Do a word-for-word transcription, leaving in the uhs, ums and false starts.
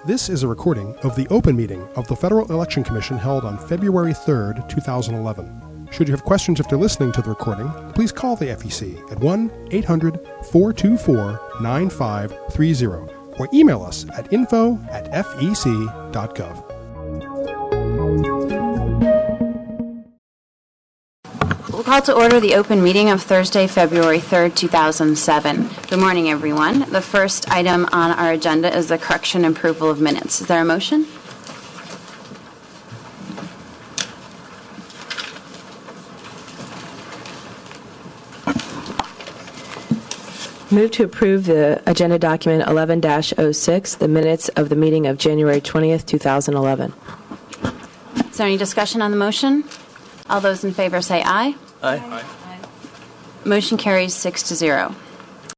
This is a recording of the open meeting of the Federal Election Commission held on February third, two thousand eleven. Should you have questions after listening to the recording, please call the F E C at one eight hundred, four two four, nine five three zero or email us at info at f e c dot gov. We'll call to order the open meeting of Thursday, February third, two thousand seven. Good morning, everyone. The first item on our agenda is the correction and approval of minutes. Is there a motion? Move to approve the agenda document eleven dash oh six, the minutes of the meeting of January twentieth, two thousand eleven. Is there any discussion on the motion? All those in favor say aye. Aye. Aye. Motion carries six to zero.